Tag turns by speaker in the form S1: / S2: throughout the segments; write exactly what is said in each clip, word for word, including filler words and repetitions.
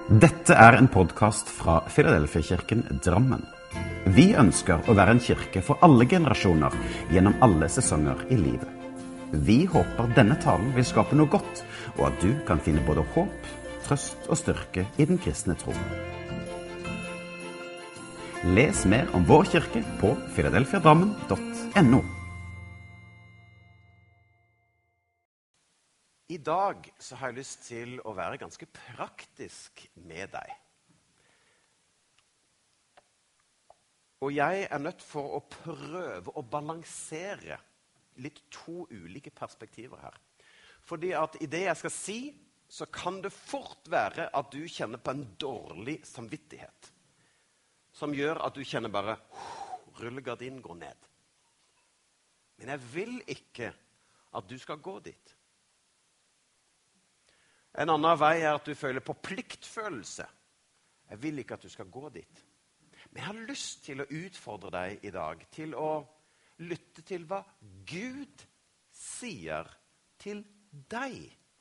S1: Dette er en podcast fra Filadelfia-kirken Drammen. Vi ønsker å være en kirke for alle generasjoner gjennom alle sesonger i livet. Vi håper denne talen vil skape noe godt, og at du kan finne både håp, trøst og styrke i den kristne tro. Les mer om vår kirke på filadelfia drammen punktum no.
S2: I dag så har jeg lyst til å være ganske praktisk med deg. Og jeg er nødt for å prøve å balansere litt to ulike perspektiver her. Fordi at i det jeg skal si, så kan det fort være at du kjenner på en dårlig samvittighet. Som gjør at du kjenner bare, rullegardinen går ned. Men jeg vil ikke at du skal gå dit. En annen vei er at du føler på pliktfølelse. Jeg vil ikke at du skal gå dit. Men jeg har lyst til å utfordre deg i dag til å lytte til hva Gud sier til deg.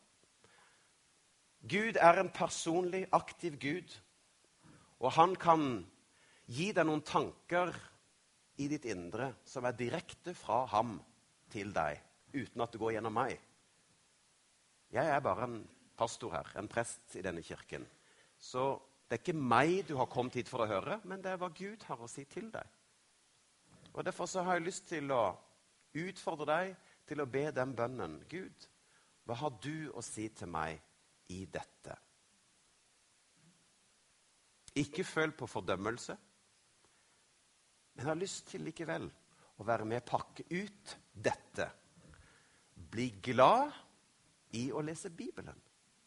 S2: Gud er en personlig, aktiv Gud, og han kan gi deg noen tanker i ditt indre som er direkte fra ham til deg, uten at det går gjennom meg. Jeg er bare en pastor her, en prest i denne kirken. Så det er ikke meg du har kommet hit for å høre, men det er hva Gud har å si til deg. Og derfor så har jeg lyst til å utfordre deg til å be den bønnen. Gud, hva har du å si til meg i dette? Ikke føl på fordømmelse, men jeg har lyst til likevel å være med å pakke ut dette. Bli glad i å lese Bibelen.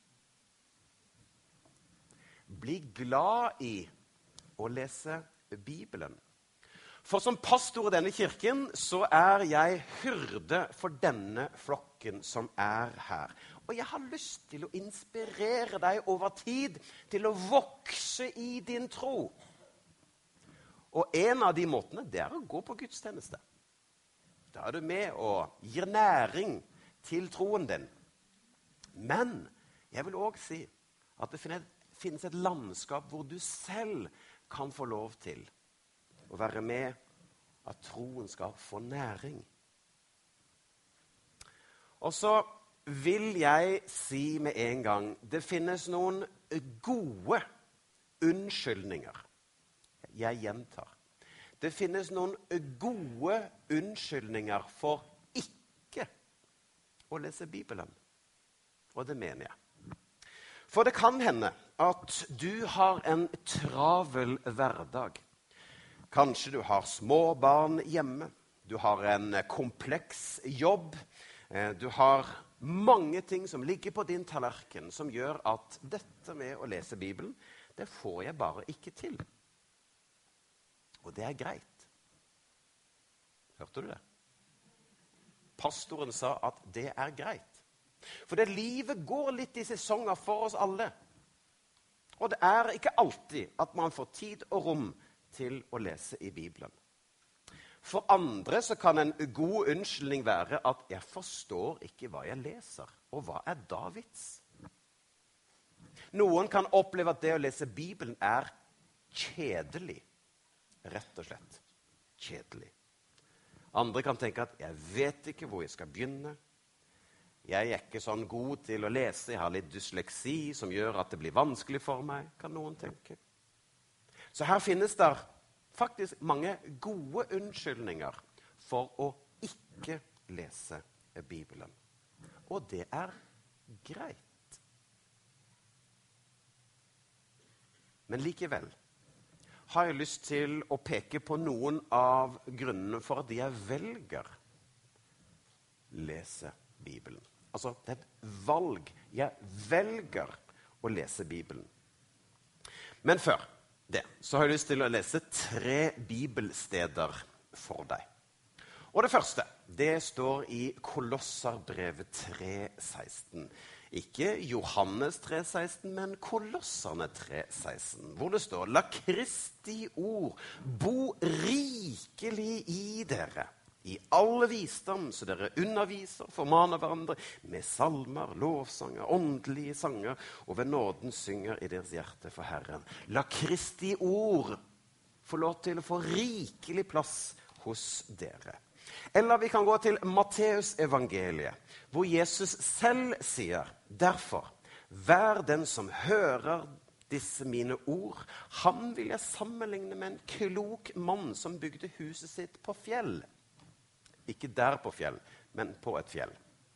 S2: Bli glad i å lese Bibelen. For som pastor i denne kirken, så er jeg hyrde for denne flokken som er her. Og jeg har lyst til å inspirere deg over tid til å vokse i din tro. Og en av de måtene, det er å gå på gudstjeneste. Da er du med og gir næring til troen din. Men jeg vil også si at det finnes finnes et landskap hvor du selv kan få lov til å være med at troen skal få næring. Og så vil jeg si med en gang, det finnes noen gode unnskyldninger. Jeg gjentar. Det finnes noen gode unnskyldninger for ikke å lese Bibelen. Og det mener jeg. For det kan hende at du har en travel hverdag. Kanskje du har små barn hjemme. Du har en kompleks jobb. Du har mange ting som ligger på din tallerken som gjør at dette med å lese Bibelen, det får jeg bare ikke til. Og det er greit. Hørte du det? Pastoren sa at det er greit. For det livet går litt i sesonger for oss alle. Og det er ikke alltid at man får tid og rom til å lese i Bibelen. For andre så kan en god unnskyldning være at jeg forstår ikke hva jeg leser. Og hva er da vits? Noen kan oppleve at det å lese Bibelen er kjedelig. Rett og slett. Kjedelig. Andre kan tenke at jeg vet ikke hvor jeg skal begynne. Jeg er ikke sånn god til å lese, jeg har litt dysleksi som gjør at det blir vanskelig for meg, kan noen tenke. Så her finnes det faktisk mange gode unnskyldninger for å ikke lese Bibelen. Og det er greit. Men likevel har jeg lyst til å peke på noen av grunnene for at jeg velger lese Bibelen. Altså, det er et valg. Jeg velger å lese Bibelen. Men før det, så har jeg lyst til å lese tre bibelsteder for deg. Og det første, det står i Kolosserbrevet tre seksten. Ikke Johannes tre seksten, men Kolosserne tre seksten, hvor det står, la Kristi ord bo rikelig i dere, i alle visdom, så dere underviser, formaner hverandre med salmer, lovsanger, åndelige sanger, og ved nåden synger i deres hjerte for Herren. La Kristi ord få lov til å få rikelig plass hos dere. Eller vi kan gå til Matteus evangeliet, hvor Jesus selv sier, derfor, vær den som hører disse mine ord, han vil jeg sammenligne med en klok mann som bygde huset sitt på fjell. Ikke der på fjell, men på et fjell.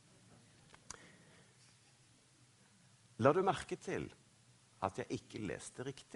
S2: La du merke til at jeg ikke leste riktig?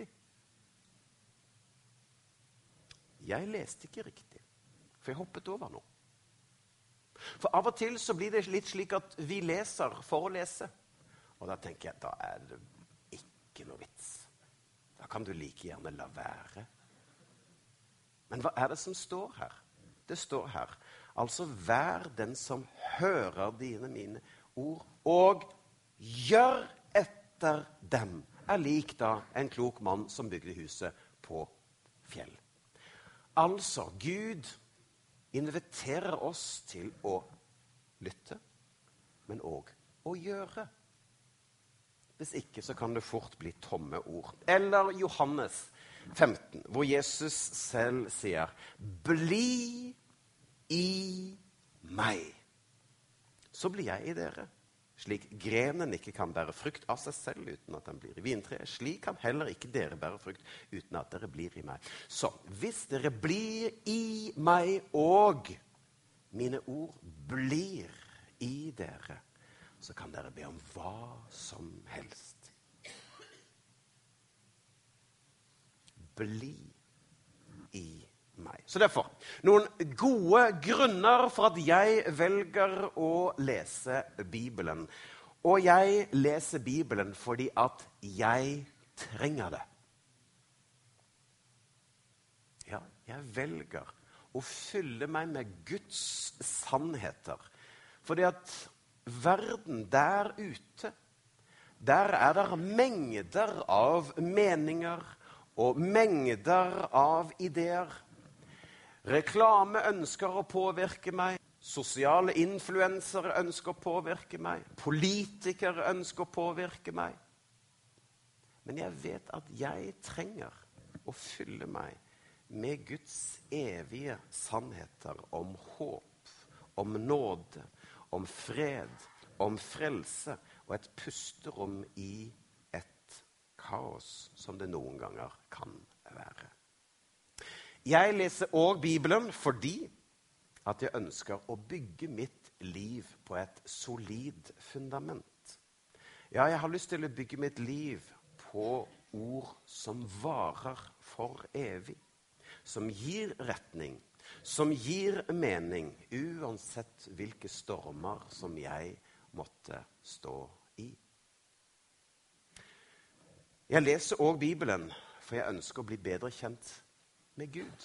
S2: Jeg leste ikke riktig, for jeg hoppet over noe. For av og til så blir det litt slik at vi leser for å lese. Og da tenker jeg, da er det ikke noe vits. Da kan du like gjerne la være. Men hva er det som står her? Det står her, altså vær den som hører dine mine ord, og gjør etter dem, er lik da en klok mann som bygde huset på fjell. Altså, Gud inviterer oss til å lytte, men også å gjøre. Hvis ikke så kan det fort bli tomme ord. Eller Johannes femten, hvor Jesus selv sier, bli i meg, så blir jeg i dere. Slik grenen ikke kan bære frukt av seg selv uten at den blir i vintreet, slik kan heller ikke dere bære frukt uten at dere blir i meg. Så hvis dere blir i meg og mine ord blir i dere, så kan dere be om hva som helst. Bli i meg. Så derfor, noen gode grunner for at jeg velger å lese Bibelen. Og jeg leser Bibelen fordi at jeg trenger det. Ja, jeg velger å fylle meg med Guds sannheter. Fordi at verden der ute, der er det mengder av meninger og mengder av ideer. Reklame ønsker å påvirke meg, sosiale influensere ønsker å påvirke meg, politikere ønsker å påvirke meg. Men jeg vet at jeg trenger å fylle meg med Guds evige sannheter om håp, om nåde, om fred, om frelse og et pusterom i et kaos som det noen ganger kan være. Jeg leser også Bibelen fordi at jeg ønsker å bygge mitt liv på et solid fundament. Ja, jeg har lyst til å bygge mitt liv på ord som varer for evig, som gir retning, som gir mening, uansett hvilke stormer som jeg måtte stå i. Jeg leser også Bibelen, for jeg ønsker å bli bedre kjent med Gud.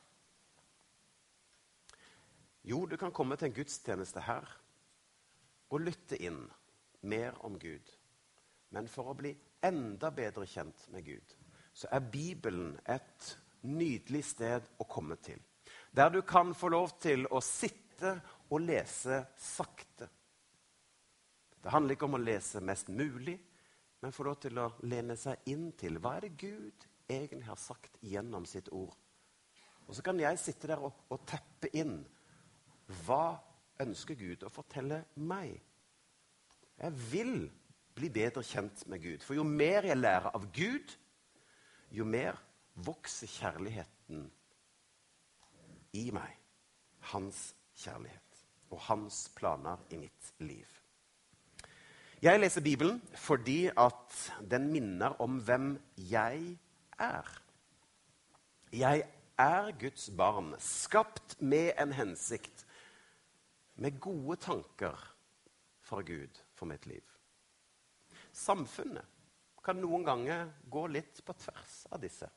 S2: Jo, du kan komme til en gudstjeneste her og lytte inn mer om Gud. Men for å bli enda bedre kjent med Gud, så er Bibelen et nydelig sted å komme til. Der du kan få lov til å sitte og lese sakte. Det handler ikke om å lese mest mulig, men få lov til å lene seg inn til hva er det Gud egentlig har sagt gjennom sitt ord. Og så kan jeg sitte der og, og teppe inn. Hva ønsker Gud å fortelle meg? Jeg vil bli bedre kjent med Gud. For jo mer jeg lærer av Gud, jo mer vokser kjærligheten i meg. Hans kjærlighet og hans planer i mitt liv. Jeg leser Bibelen fordi at den minner om hvem jeg er. Jeg er Guds barn, skapt med en hensikt, med gode tanker fra Gud for mitt liv. Samfunnet kan noen ganger gå litt på tvers av disse.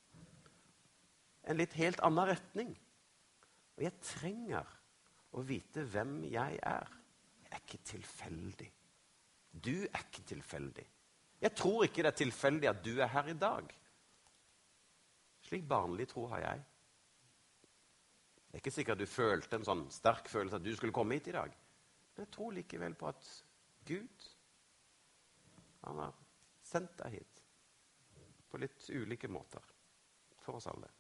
S2: En litt helt annen retning. Og jeg trenger å vite hvem jeg er. Jeg er ikke tilfeldig. Du er ikke tilfeldig. Jeg tror ikke det er tilfeldig at du er her i dag. Slik barnlig tro har jeg. Det er ikke sikkert du følte en sånn sterk følelse at du skulle komme hit i dag. Men jeg tror likevel på at Gud, han har sendt deg hit på litt ulike måter for oss alle.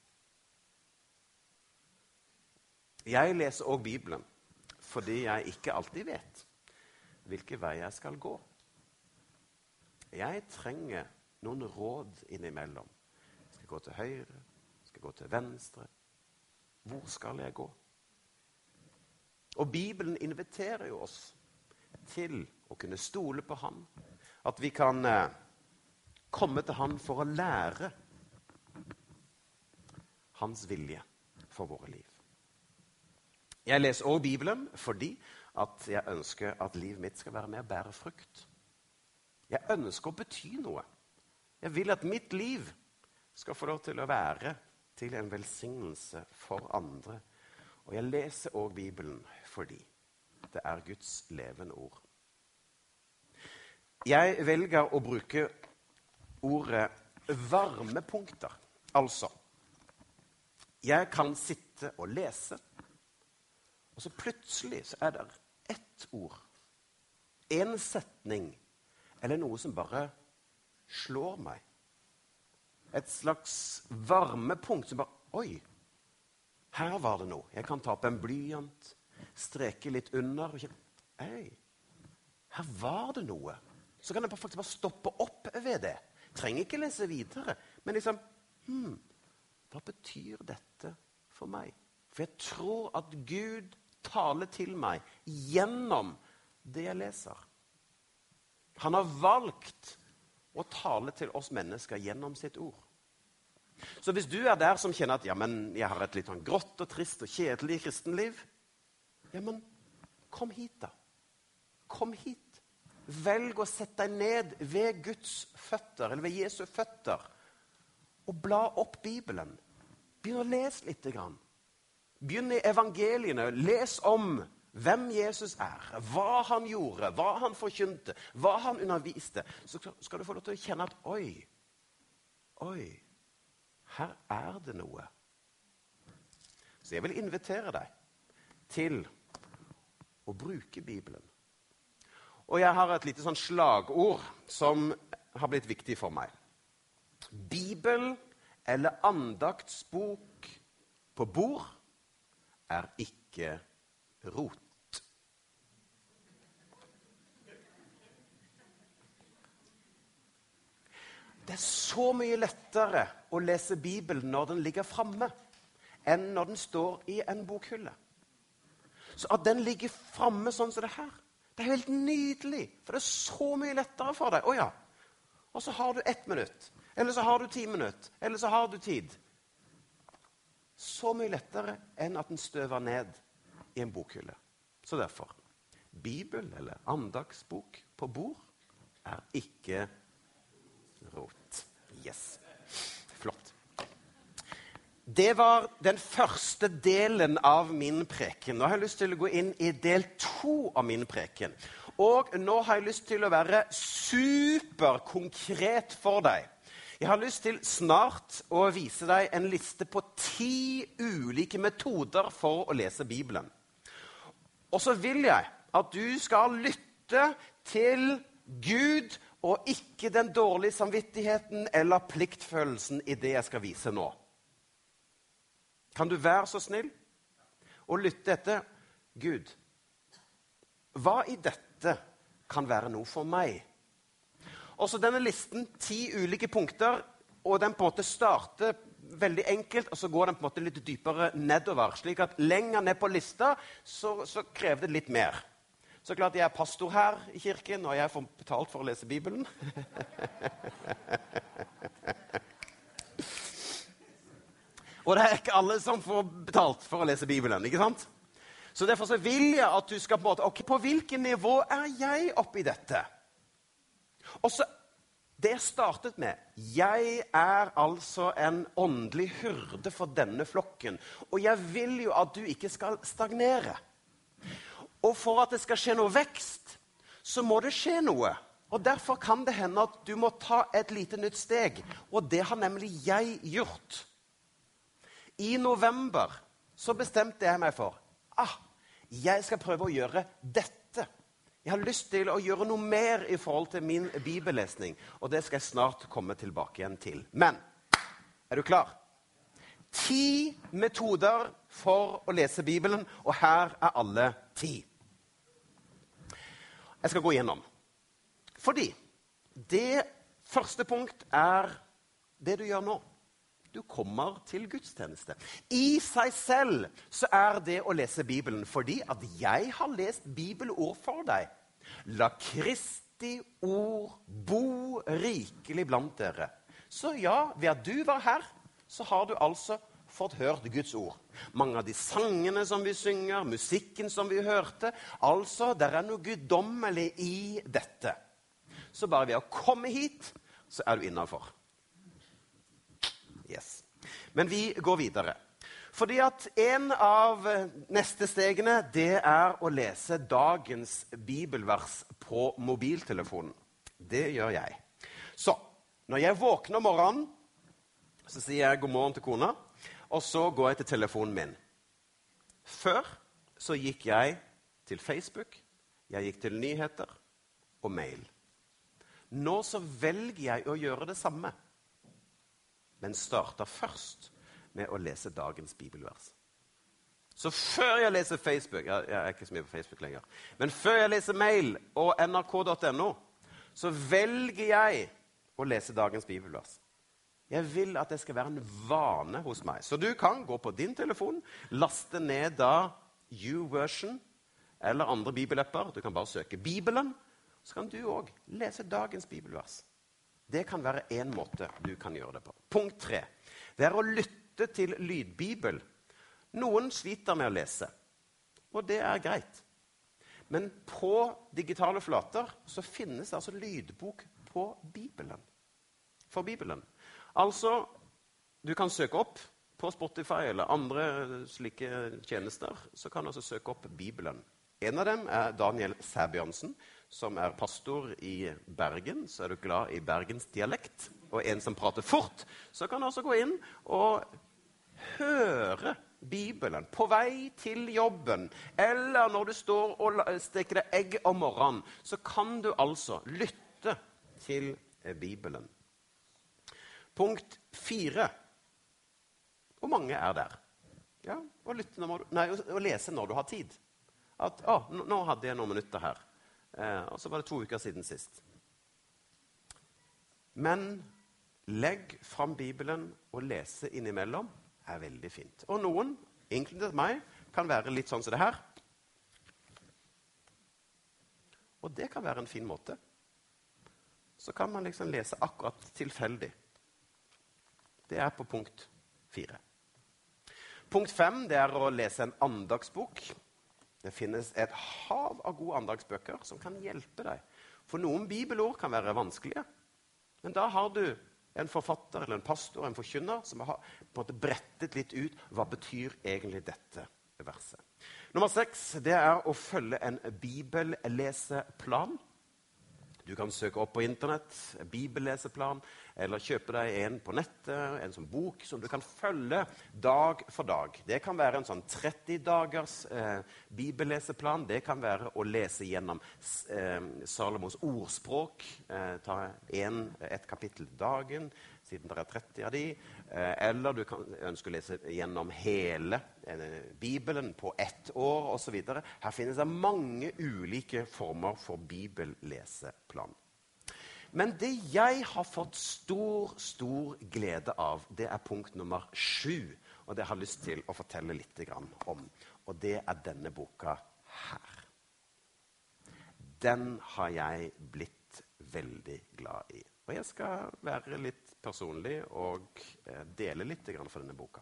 S2: Jeg leser også Bibelen fordi jeg ikke alltid vet hvilken vei jeg skal gå. Jeg trenger noen råd innimellom. Skal jeg gå til høyre? Skal jeg gå til venstre? Hvor skal jeg gå? Og Bibelen inviterer jo oss til å kunne stole på han. At vi kan eh, komme til han for å lære hans vilje for våre liv. Jeg leser også Bibelen fordi at jeg ønsker at livet mitt skal være mer bære frukt. Jeg ønsker å bety noe. Jeg vil at mitt liv skal få lov til å være til en velsignelse for andre. Og jeg leser også Bibelen fordi det er Guds levende ord. Jeg velger å bruke ordet varmepunkter. Altså, jeg kan sitte og lese, og så plutselig så er det ett ord, en setning, eller noe som bare slår meg. Et slags varmepunkt som bare, oi, her var det noe. Jeg kan ta opp en blyant, streke litt under, og kjenne, ei, her var det noe. Så kan jeg bare, faktisk bare stoppe opp ved det. Trenger ikke lese videre, men liksom, hmm, hva betyr dette for meg? For jeg tror at Gud taler til meg gjennom det jeg leser. Han har valgt å tale til oss mennesker gjennom sitt ord. Så hvis du er der som kjenner at ja, men jeg har et litt sånn grått og trist og kjedelig kristenliv, ja, men kom hit da. Kom hit. Velg å sette deg ned ved Guds føtter, eller ved Jesu føtter, og bla opp Bibelen. Begynn å lese litt grann. Begynn i evangeliene. Les om hvem Jesus er, hva han gjorde, hva han forkynte, hva han underviste. Så skal du få lov til å kjenne at oi, oi, her er det noe. Så jeg vil invitere deg til å bruke Bibelen. Og jeg har et lite sånn slagord som har blitt viktig for meg. Bibel eller andaktsbok på bord er ikke rot. Det er så mye lettere å lese Bibelen når den ligger fremme, enn når den står i en bokhylle. Så at den ligger fremme sånn som det her, det er helt nydelig, for det er så mye lettere for deg. Åja, og så har du ett minutt, eller så har du ti minutt, eller så har du tid. Så mye lettere enn at den støver ned i en bokhylle. Så derfor, Bibel eller andagsbok på bord er ikke rot. Yes. Flott. Det var den første delen av min preken. Nå har jeg lyst til å gå inn i del to av min preken. Og nå har jeg lyst til å være superkonkret for deg. Jeg har lyst til snart å vise deg en liste på ti ulike metoder for å lese Bibelen. Og så vil jeg at du skal lytte til Gud og ikke den dårlige samvittigheten eller pliktfølelsen i det jeg skal vise nå. Kan du være så snill og lytte etter Gud? Hva i dette kan være noe for meg? Også denne listen, ti ulike punkter, og den på en måte starter veldig enkelt, og så går den på en måte litt dypere nedover, slik at lenger ned på lista, så, så krever det litt mer. Så klart jeg er pastor her i kirken, og jeg får betalt for å lese Bibelen. Og det er ikke alle som får betalt for å lese Bibelen, ikke sant? Så derfor så vil jeg at du skal på en måte, ok, på hvilken nivå er jeg oppe i dette? Og så, det jeg startet med, jeg er altså en åndelig hyrde for denne flokken, og jeg vil jo at du ikke skal stagnere. Og for at det skal skje noe vekst, så må det skje noe. Og derfor kan det hende at du må ta et lite nytt steg, og det har nemlig jeg gjort. I november så bestemte jeg meg for, ah, jeg skal prøve å gjøre dette. Jeg har lyst til å gjøre noe mer i forhold til min bibellesning, og det skal jeg snart komme tilbake igjen til. Men, er du klar? Ti metoder for å lese Bibelen, og her er alle ti. Jeg skal gå gjennom. Fordi det første punkt er det du gjør nå. Du kommer til gudstjeneste. I seg selv så er det å lese Bibelen fordi at jeg har lest bibelord for deg. La Kristi ord bo rikelig blant dere. Så ja, ved at du var her, så har du altså fått hørt Guds ord. Mange av de sangene som vi synger, musikken som vi hørte, altså, der er noe guddommelig i dette. Så bare ved å komme hit, så er du innenfor. Yes. Men vi går videre. Fordi at en av neste stegene, det er å lese dagens bibelvers på mobiltelefonen. Det gjør jeg. Så, når jeg våkner om morgenen, så sier jeg god morgen til kona, og så går jeg til telefonen min. Før så gikk jeg til Facebook, jeg gikk til nyheter og mail. Nå så velger jeg å gjøre det samme, men starter først med å lese dagens bibelvers. Så før jeg leser Facebook, jeg, jeg er ikke så mye på Facebook lenger, men før jeg leser mail og N R K punktum N O, så velger jeg å lese dagens bibelvers. Jeg vil at det skal være en vane hos meg. Så du kan gå på din telefon, laste ned da YouVersion eller andre bibelapper. Du kan bare søke Bibelen, så kan du også lese dagens bibelvers. Det kan være en måte du kan gjøre det på. Punkt tre. Det er å lytte til lydbibel. Noen sliter med å lese, og det er greit. Men på digitale flater så finnes det altså lydbok på Bibelen. For Bibelen. Altså, du kan søke opp på Spotify eller andre slike tjenester, så kan du altså søke opp Bibelen. En av dem er Daniel Sæbjørnsen, som er pastor i Bergen, så er du glad i Bergens dialekt, og en som prater fort, så kan du også gå inn og høre Bibelen på vei til jobben, eller når du står og steker deg egg om morgenen, så kan du altså lytte til Bibelen. Punkt fire. Hvor mange er der? Ja, å, lytte når du, nei, å lese når du har tid. At, å, nå hadde jeg noen minutter her. Eh, og så var det to uker siden sist. Men legg fram Bibelen og lese innimellom er veldig fint. Og noen, inkludert meg, kan være litt sånn som det her. Og det kan være en fin måte. Så kan man liksom lese akkurat tilfeldig. Det er på punkt fire. Punkt fem, det er å lese en andagsbok. Det finnes et hav av gode andagsbøker som kan hjelpe deg. For noen bibelord kan være vanskelige, men da har du en forfatter eller en pastor, en forkynner, som har på en måte brettet litt ut hva betyr egentlig dette verset. Nummer seks, det er å følge en bibelleseplan. Du kan søke opp på internett, bibelleseplan, eller kjøpe deg en på nettet, en sånn bok som du kan følge dag for dag. Det kan være en sånn tretti dagers eh, bibelleseplan. Det kan være å lese gjennom eh, Salomos ordspråk. Eh, ta en, et kapittel dagen, siden det er tretti av de. Eh, eller du kan ønske å lese gjennom hele eh, Bibelen på ett år, og så videre. Her finnes det mange ulike former for bibelleseplan. Men det jeg har fått stor, stor glede av, det er punkt nummer sju. Og det jeg har lyst til å fortelle litt om. Og det er denne boka her. Den har jeg blitt veldig glad i. Og jeg skal være litt personlig og dele litt for denne boka.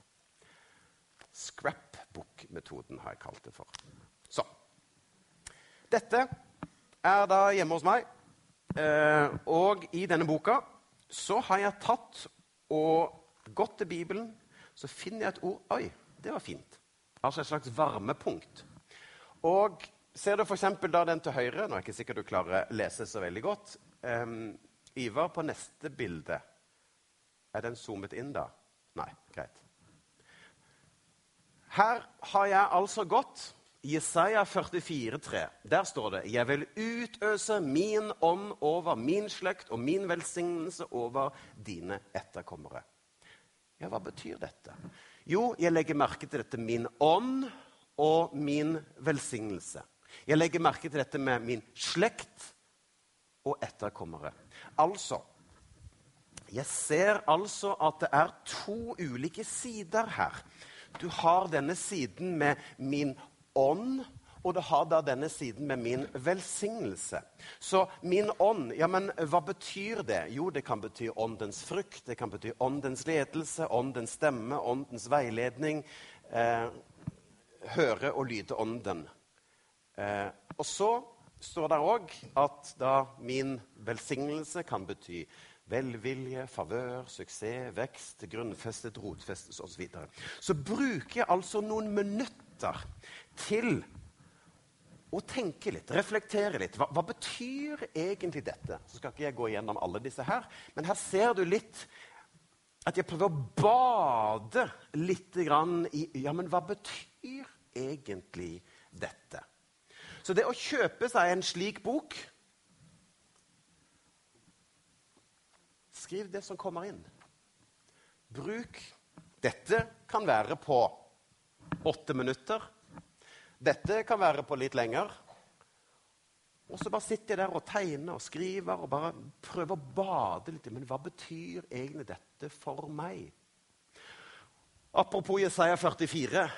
S2: Scrapbook-metoden har jeg kalt det for. Så. Dette er da hjemme hos meg. Uh, og i denne boka så har jeg tatt og gått til Bibelen, så finner jeg et ord, oi, det var fint. Altså et slags varmepunkt. Og ser du for eksempel da den til høyre, nå er jeg ikke sikkert du klarer å lese så veldig godt, um, Ivar, på neste bilde, er den zoomet inn da? Nei, greit. Her har jeg altså gått Jesaja førtifire tre. Der står det: Jeg vil utøse min ånd over min slekt og min velsignelse over dine etterkommere. Ja, hva betyr dette? Jo, jeg legger merke til dette min ånd og min velsignelse. Jeg legger merke til dette med min slekt og etterkommere. Altså, jeg ser altså at det er to ulike sider her. Du har denne siden med min ånd, og du har da denne siden med min velsignelse. Så min ånd, ja, men hva betyr det? Jo, det kan bety åndens frukt, det kan bety åndens ledelse, åndens stemme, åndens veiledning, eh, høre og lyde ånden. Eh, og så står det også at da min velsignelse kan bety velvilje, favør, suksess, vekst, grunnfestet, rotfestet og så videre. Så bruker jeg altså noen minutter til å tenke litt, reflektere litt. Hva, hva betyr egentlig dette? Så skal ikke jeg gå gjennom alle disse her, men her ser du litt at jeg prøver å bade litt grann i, ja, men hva betyr egentlig dette? Så det å kjøpe seg en slik bok, skriv det som kommer inn. Bruk. Dette kan være på åtte minutter. Dette kan være på litt lenger. Og så bare sitter jeg der og tegner og skriver og bare prøver å bade litt. Men hva betyr egentlig dette for meg? Apropos Jesaja førtifire.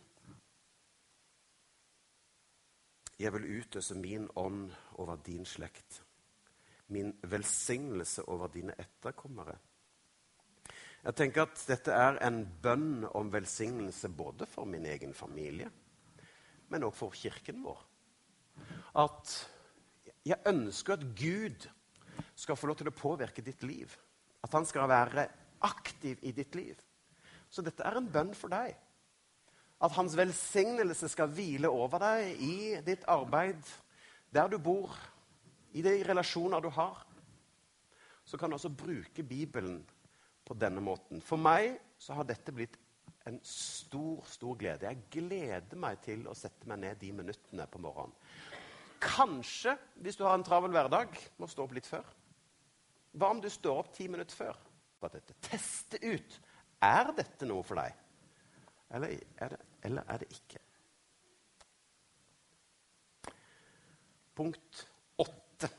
S2: Jeg vil utøse min ånd over din slekt. Min velsignelse over dine etterkommere. Jeg tenker at dette er en bønn om velsignelse både for min egen familie, men også for kirken vår. At jeg ønsker at Gud skal få lov til å påvirke ditt liv. At han skal være aktiv i ditt liv. Så dette er en bønn for deg. At hans velsignelse skal hvile over deg i ditt arbeid, der du bor, i de relasjoner du har. Så kan du også bruke Bibelen på denne måten. For meg så har dette blitt en stor, stor glede. Jeg gleder meg til å sette meg ned de minuttene på morgenen. Kanskje, hvis du har en travel hverdag, må stå opp litt før. Hva om du står opp ti minutter før? Bare dette. Teste ut. Er dette noe for deg? Eller er det, eller er det ikke? Punkt åtte.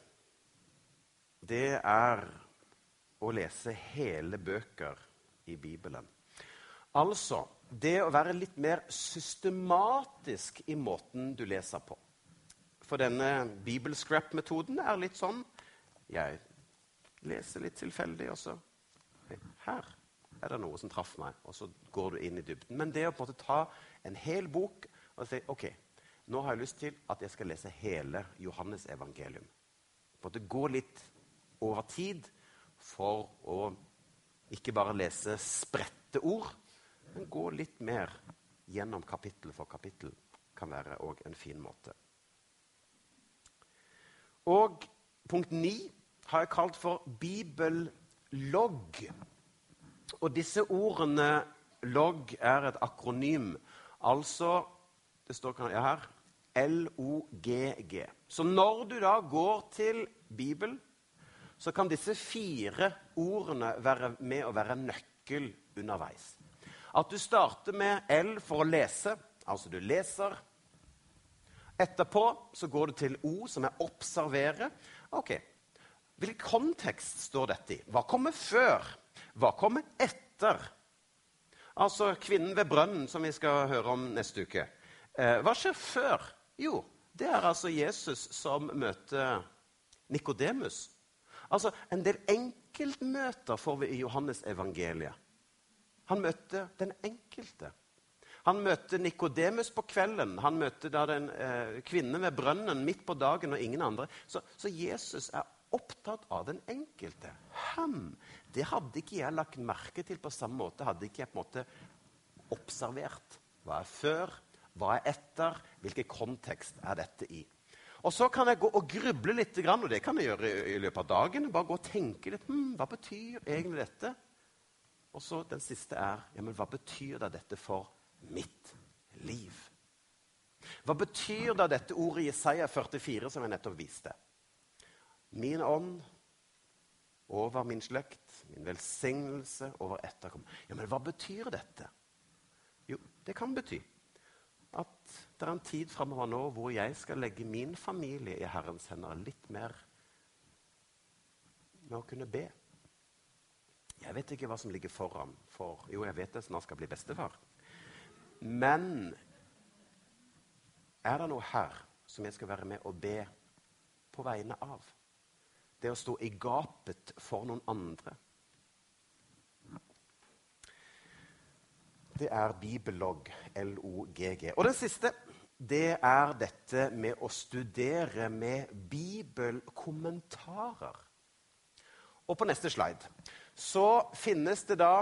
S2: Det er å lese hele bøker i Bibelen. Altså, det å være litt mer systematisk i måten du leser på. For denne Bibelscrap-metoden er litt sånn, jeg leser litt tilfeldig, og så, her er det noe som traff meg, og så går du inn i dybden. Men det å på en måte ta en hel bok og si, ok, nå har jeg lyst til at jeg skal lese hele Johannes evangelium. På en måte gå litt over tid for å ikke bare lese spredte ord, men gå litt mer gjennom kapittel for kapittel kan være også en fin måte. Og punkt ni har jeg kalt for bibellogg. Og disse ordene logg er et akronym. Altså, det står her, L O G G. Så når du da går til Bibelen, så kan disse fire ordene være med å være nøkkel underveis. At du starter med L for å lese, altså du leser. Etterpå så går du til O, som er observere. Ok, hvilken kontekst står dette i? Hva kommer før? Hva kommer etter? Altså kvinnen ved brønnen, som vi skal høre om neste uke. Eh, hva skjer før? Jo, det er altså Jesus som møter Nikodemus. Altså, en del enkeltmøter får vi i Johannes evangeliet. Han møter den enkelte. Han møter Nikodemus på kvelden. Han møter da den eh, kvinnen ved brønnen midt på dagen og ingen andre. Så, så Jesus er opptatt av den enkelte. Ham, det hadde ikke jeg lagt merke til på samme måte. Hadde ikke jeg på en måte observert. Hva er før? Hva er etter? Hvilken kontekst er dette i? Og så kan jeg gå og gruble litt, og det kan jeg gjøre i løpet av dagen. Bare gå og tenke litt, hm, hva betyr egentlig dette? Og så den siste er, ja, men hva betyr det dette for mitt liv. Hva betyr da dette ordet i Jesaja førtifire som jeg nettopp viste? Min ånd over min slekt, min velsignelse over etterkom. Ja, men hva betyr dette? Jo, det kan bety at det er en tid fremover nå hvor jeg skal legge min familie i Herrens hender litt mer med å kunne be. Jeg vet ikke hva som ligger foran, for jo, jeg vet det snart skal bli bestefar. Men er det noe her som jeg skal være med og be på vegne av? Det å stå i gapet for noen andre. Det er bibellogg, L O G G. Og det siste, det er dette med å studere med bibelkommentarer. Og på neste slide så finnes det da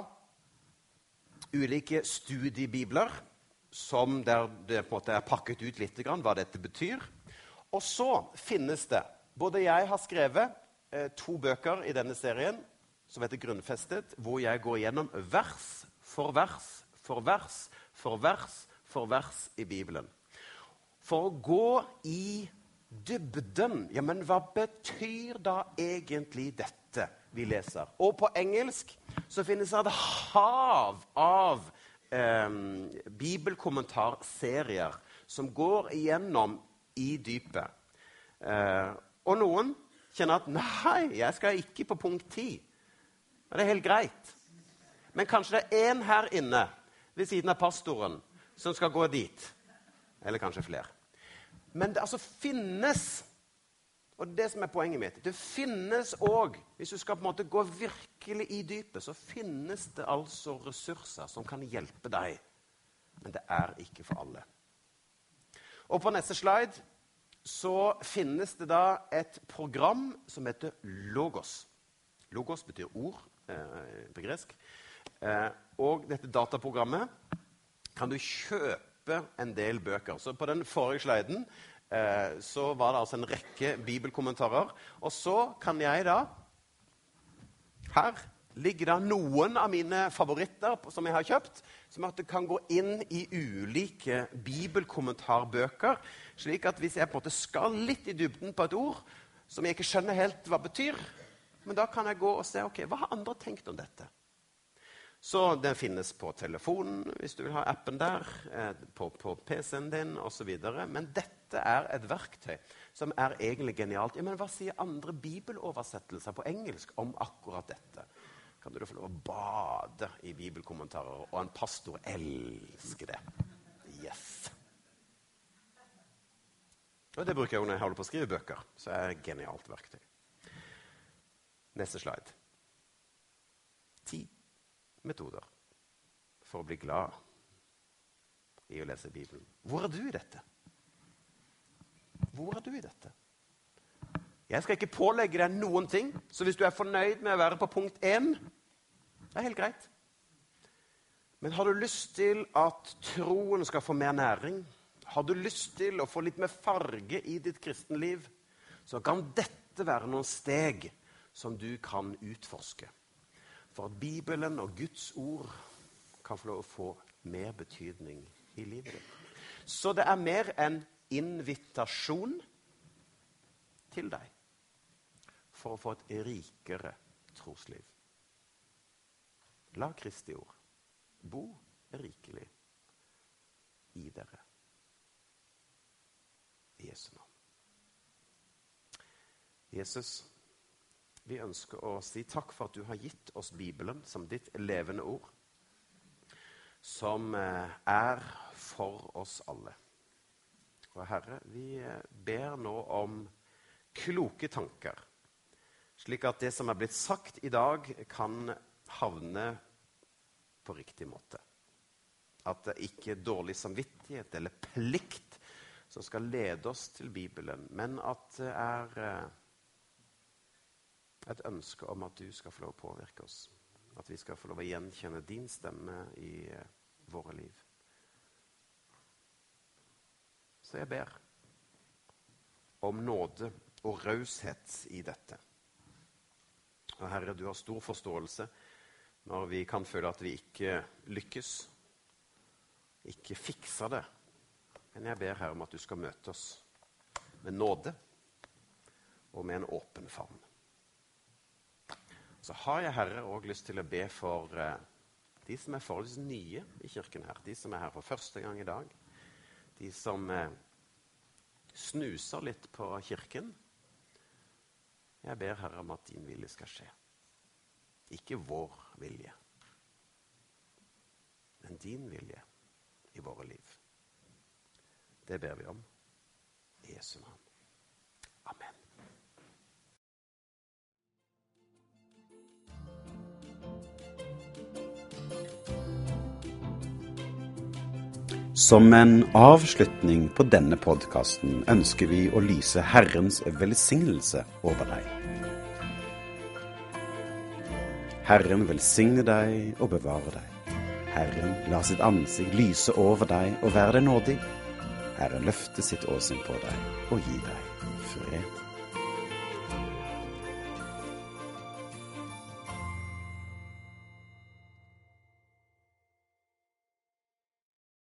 S2: ulike studiebibler, som der det på en måte er pakket ut litt grann hva dette betyr. Og så finnes det, både jeg har skrevet eh, to bøker i denne serien, som heter Grunnfestet, hvor jeg går gjennom vers for vers, for vers, for vers, for vers i Bibelen. For å gå i dybden, ja, men hva betyr da egentlig dette vi leser? Og på engelsk så finnes det et hav av eh, bibelkommentarserier som går igjennom i dypet. Eh, og noen kjenner at, nei, jeg skal ikke på punkt ti. Det er helt greit. Men kanskje det er en her inne, ved siden av pastoren, som skal gå dit. Eller kanskje flere. Men det altså finnes, og det som er poenget mitt, det finnes også, hvis du skal på en måte gå virkelig i dypet, så finnes det altså ressurser som kan hjelpe deg. Men det er ikke for alle. Og på neste slide så finnes det da et program som heter Logos. Logos betyr ord eh, på gresk. Eh, og dette dataprogrammet kan du kjøpe en del bøker. Så på den forrige sliden eh, så var det altså en rekke bibelkommentarer. Og så kan jeg da, her ligger da noen av mine favoritter som jeg har kjøpt, som at det kan gå inn i ulike bibelkommentarbøker, slik at hvis jeg på en måte skal litt i dybden på et ord, som jeg ikke skjønner helt hva betyr, men da kan jeg gå og se, ok, hva har andre tenkt om dette? Så den finnes på telefonen, hvis du vil ha appen der, på, på P C-en din, og så videre. Men dette er et verktøy som er egentlig genialt. Ja, men hva sier andre bibeloversettelser på engelsk om akkurat dette? Kan du få lov å bade i bibelkommentarer, og en pastor elsker det. Yes! Og det bruker jeg når jeg holder på å skrive bøker, så er det et genialt verktøy. Neste slide. Ti metoder for å bli glad i å lese Bibelen. Hvor er du i dette? Hvor er du i dette? Jeg skal ikke pålegge deg noen ting, så hvis du er fornøyd med å være på punkt én, det er helt greit. Men har du lyst til at troen skal få mer næring? Har du lyst til å få litt mer farge i ditt kristenliv? Så kan dette være noen steg som du kan utforske. For at Bibelen og Guds ord kan få lov å få mer betydning i livet ditt. Så det er mer en invitasjon til deg for å få et rikere trosliv. La Kristi ord bo rikelig i dere. I Jesu navn. Jesus, vi ønsker å si takk for at du har gitt oss Bibelen som ditt levende ord, som er for oss alle. Og Herre, vi ber nå om kloke tanker, slik at det som er blitt sagt i dag kan havne på riktig måte. At det ikke er dårlig samvittighet eller plikt som skal lede oss til Bibelen, men at det er et ønske om at du skal få lov å påvirke oss. At vi skal få lov å gjenkjenne din stemme i våre liv. Så jeg ber om nåde og raushet i dette. Og Herre, du har stor forståelse når vi kan føle at vi ikke lykkes. ikke fikser det. Men jeg ber, Herre, om at du skal møte oss med nåde og med en åpen favn. Så har jeg, Herre, også lyst til å be for eh, de som er forholdsvis nye i kirken her, de som er her for første gang i dag, de som eh, snuser litt på kirken. Jeg ber, Herre, om at din vilje skal skje. Ikke vår vilje, men din vilje i våre liv. Det ber vi om i Jesu navn. Amen.
S1: Som en avslutning på denne podcasten ønsker vi å lyse Herrens velsignelse over deg. Herren velsigne deg og bevare deg. Herren lar sitt ansikt lyse over deg og være deg nådig. Herren løfter sitt åsyn på deg og gi deg fred.